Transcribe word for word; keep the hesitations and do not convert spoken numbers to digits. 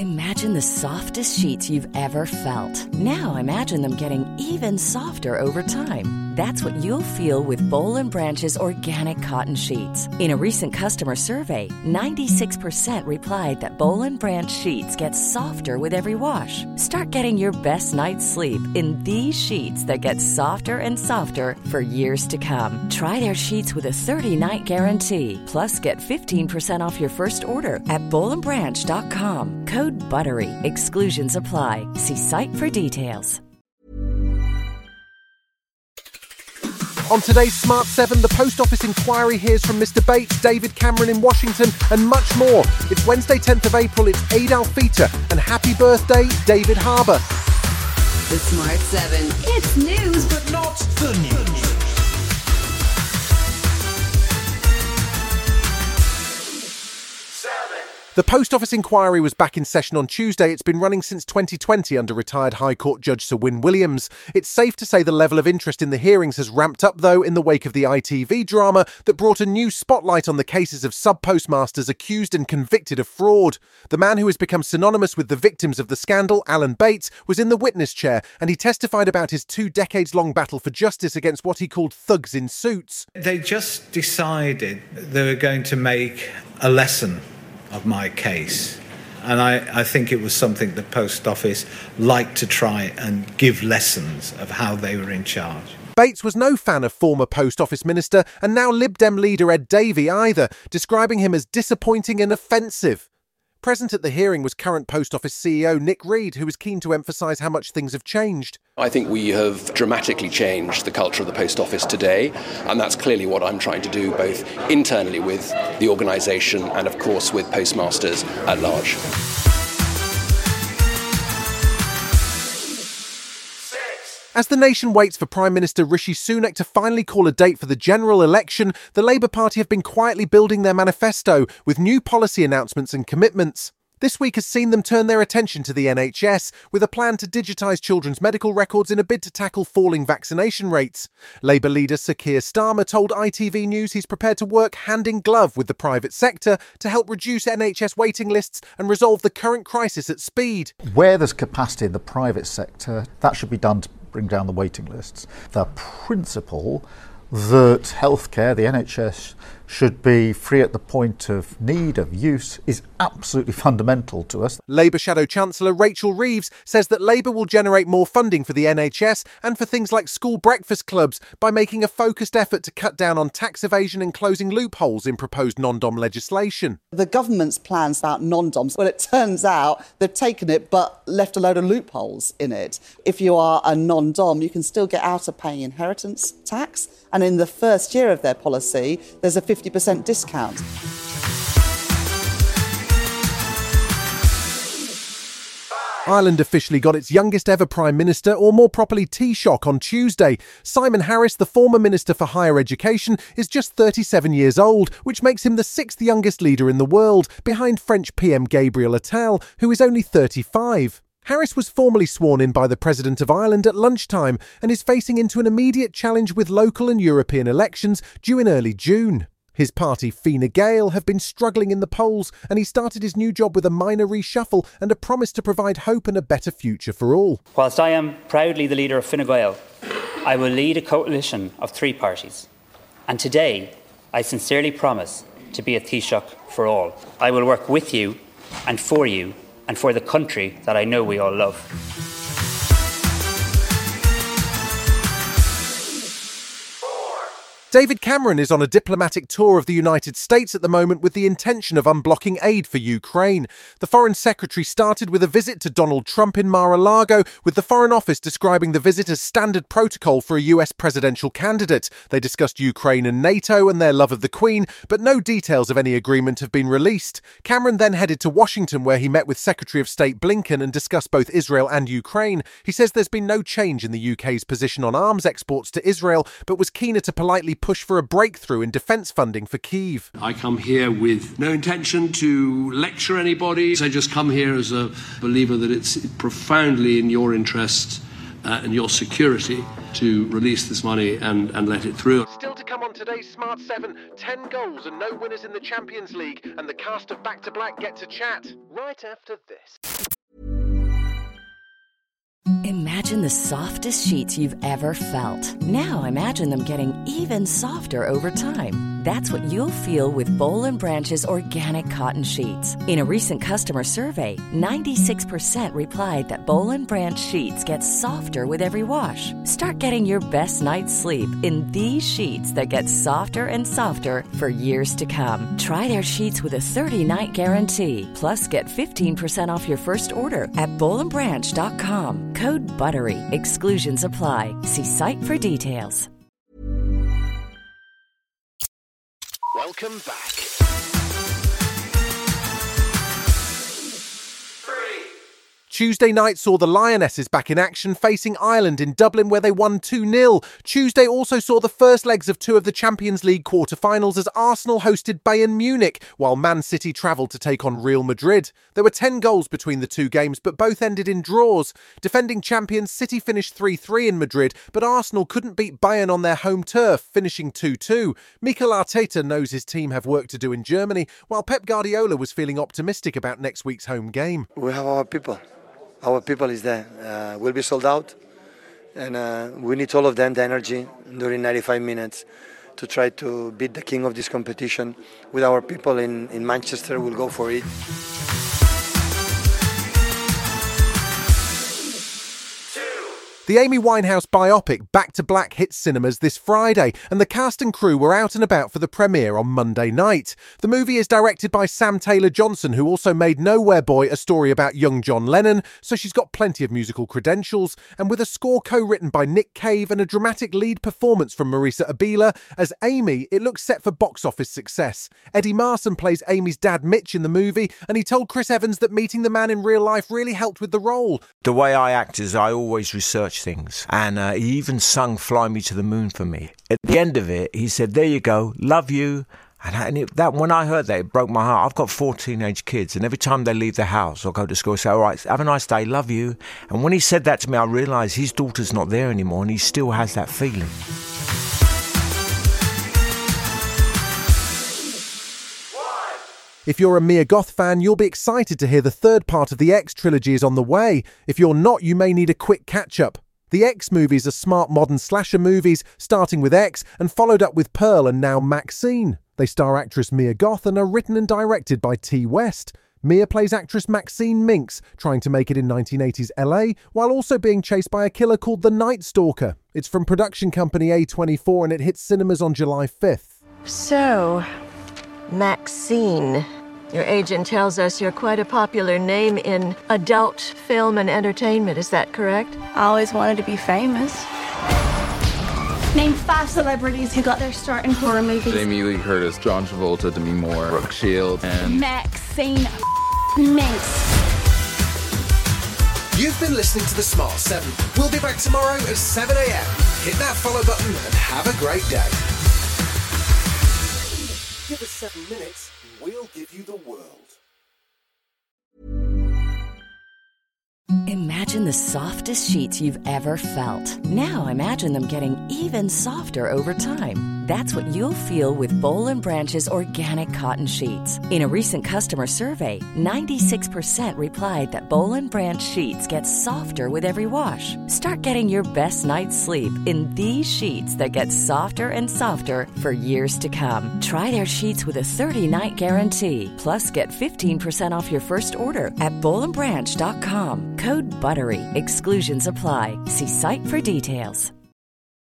Imagine the softest sheets you've ever felt. Now imagine them getting even softer over time. That's what you'll feel with Boll and Branch's organic cotton sheets. In a recent customer survey, ninety-six percent replied that Boll and Branch sheets get softer with every wash. Start getting your best night's sleep in these sheets that get softer and softer for years to come. Try their sheets with a thirty-night guarantee. Plus, get fifteen percent off your first order at boll and branch dot com. Code BUTTERY. Exclusions apply. See site for details. On today's Smart seven, the Post Office inquiry hears from Mister Bates, David Cameron in Washington, and much more. It's Wednesday, tenth of April, it's Eid al-Fitr, and happy birthday, David Harbour. The Smart seven. It's news, but not the news. The Post Office inquiry was back in session on Tuesday. It's been running since twenty twenty under retired High Court Judge Sir Wyn Williams. It's safe to say the level of interest in the hearings has ramped up, though, in the wake of the I T V drama that brought a new spotlight on the cases of sub-postmasters accused and convicted of fraud. The man who has become synonymous with the victims of the scandal, Alan Bates, was in the witness chair, and he testified about his two decades-long battle for justice against what he called thugs in suits. They just decided they were going to make a lesson of my case. And I, I think it was something the Post Office liked to try and give lessons of how they were in charge. Bates was no fan of former Post Office Minister and now Lib Dem leader Ed Davey either, describing him as disappointing and offensive. Present at the hearing was current Post Office C E O Nick Reed, who was keen to emphasise how much things have changed. I think we have dramatically changed the culture of the Post Office today, and that's clearly what I'm trying to do, both internally with the organisation and, of course, with postmasters at large. As the nation waits for Prime Minister Rishi Sunak to finally call a date for the general election, the Labour Party have been quietly building their manifesto with new policy announcements and commitments. This week has seen them turn their attention to the N H S with a plan to digitise children's medical records in a bid to tackle falling vaccination rates. Labour leader Sir Keir Starmer told I T V News he's prepared to work hand in glove with the private sector to help reduce N H S waiting lists and resolve the current crisis at speed. Where there's capacity in the private sector, that should be done to bring down the waiting lists. The principle that healthcare, the N H S, should be free at the point of need, of use, is absolutely fundamental to us. Labour Shadow Chancellor Rachel Reeves says that Labour will generate more funding for the N H S and for things like school breakfast clubs by making a focused effort to cut down on tax evasion and closing loopholes in proposed non-dom legislation. The government's plans about non-doms, well, it turns out they've taken it but left a load of loopholes in it. If you are a non-dom, you can still get out of paying inheritance tax, and in the first year of their policy, there's a fifty percent discount. Ireland officially got its youngest ever Prime Minister, or more properly Taoiseach, on Tuesday. Simon Harris, the former Minister for Higher Education, is just thirty-seven years old, which makes him the sixth youngest leader in the world, behind French P M Gabriel Attal, who is only thirty-five. Harris was formally sworn in by the President of Ireland at lunchtime and is facing into an immediate challenge with local and European elections due in early June. His party, Fine Gael, have been struggling in the polls, and he started his new job with a minor reshuffle and a promise to provide hope and a better future for all. Whilst I am proudly the leader of Fine Gael, I will lead a coalition of three parties. And today, I sincerely promise to be a Taoiseach for all. I will work with you and for you and for the country that I know we all love. David Cameron is on a diplomatic tour of the United States at the moment with the intention of unblocking aid for Ukraine. The Foreign Secretary started with a visit to Donald Trump in Mar-a-Lago, with the Foreign Office describing the visit as standard protocol for a U S presidential candidate. They discussed Ukraine and NATO and their love of the Queen, but no details of any agreement have been released. Cameron then headed to Washington, where he met with Secretary of State Blinken and discussed both Israel and Ukraine. He says there's been no change in the U K's position on arms exports to Israel, but was keener to politely push for a breakthrough in defence funding for Kyiv. I come here with no intention to lecture anybody. I just come here as a believer that it's profoundly in your interest uh, and your security to release this money and, and let it through. Still to come on today's Smart seven, ten goals and no winners in the Champions League, and the cast of Back to Black get to chat right after this. Imagine the softest sheets you've ever felt. Now imagine them getting even softer over time. That's what you'll feel with Boll and Branch's organic cotton sheets. In a recent customer survey, ninety-six percent replied that Boll and Branch sheets get softer with every wash. Start getting your best night's sleep in these sheets that get softer and softer for years to come. Try their sheets with a thirty-night guarantee. Plus, get fifteen percent off your first order at boll and branch dot com. Code BUTTERY. Exclusions apply. See site for details. Welcome back. Tuesday night saw the Lionesses back in action facing Ireland in Dublin, where they won two nil. Tuesday also saw the first legs of two of the Champions League quarter-finals as Arsenal hosted Bayern Munich, while Man City travelled to take on Real Madrid. There were ten goals between the two games, but both ended in draws. Defending champions City finished three three in Madrid, but Arsenal couldn't beat Bayern on their home turf, finishing two two. Mikel Arteta knows his team have work to do in Germany, while Pep Guardiola was feeling optimistic about next week's home game. We have our people. Our people is there. Uh, we'll be sold out, and uh, we need all of them, the energy during ninety-five minutes to try to beat the king of this competition. With our people in, in Manchester, we'll go for it. The Amy Winehouse biopic Back to Black hits cinemas this Friday, and the cast and crew were out and about for the premiere on Monday night. The movie is directed by Sam Taylor Johnson, who also made Nowhere Boy, a story about young John Lennon, so she's got plenty of musical credentials, and with a score co-written by Nick Cave and a dramatic lead performance from Marisa Abela as Amy, it looks set for box office success. Eddie Marsan plays Amy's dad Mitch in the movie, and he told Chris Evans that meeting the man in real life really helped with the role. The way I act is I always research things, and uh, he even sung Fly Me to the Moon for me. At the end of it, he said, there you go, love you. And, and it, that when I heard that, it broke my heart. I've got four teenage kids, and every time they leave the house or go to school, I say, all right, have a nice day, love you. And when he said that to me, I realised his daughter's not there anymore, and he still has that feeling. If you're a Mia Goth fan, you'll be excited to hear the third part of the X trilogy is on the way. If you're not, you may need a quick catch-up. The X movies are smart modern slasher movies, starting with X and followed up with Pearl and now Maxine. They star actress Mia Goth and are written and directed by T. West. Mia plays actress Maxine Minx, trying to make it in nineteen eighties L A, while also being chased by a killer called the Night Stalker. It's from production company A twenty-four and it hits cinemas on July fifth. So, Maxine. Your agent tells us you're quite a popular name in adult film and entertainment. Is that correct? I always wanted to be famous. Name five celebrities who got their start in horror movies. Jamie Lee Curtis, John Travolta, Demi Moore, Brooke Shields, and Maxine Minx. You've been listening to The Smart seven. We'll be back tomorrow at seven a.m. Hit that follow button and have a great day. Give us seven minutes, and we'll give you the world. Imagine the softest sheets you've ever felt. Now imagine them getting even softer over time. That's what you'll feel with Boll and Branch's organic cotton sheets. In a recent customer survey, ninety-six percent replied that Boll and Branch sheets get softer with every wash. Start getting your best night's sleep in these sheets that get softer and softer for years to come. Try their sheets with a thirty-night guarantee. Plus, get fifteen percent off your first order at boll and branch dot com. Code BUTTERY. Exclusions apply. See site for details.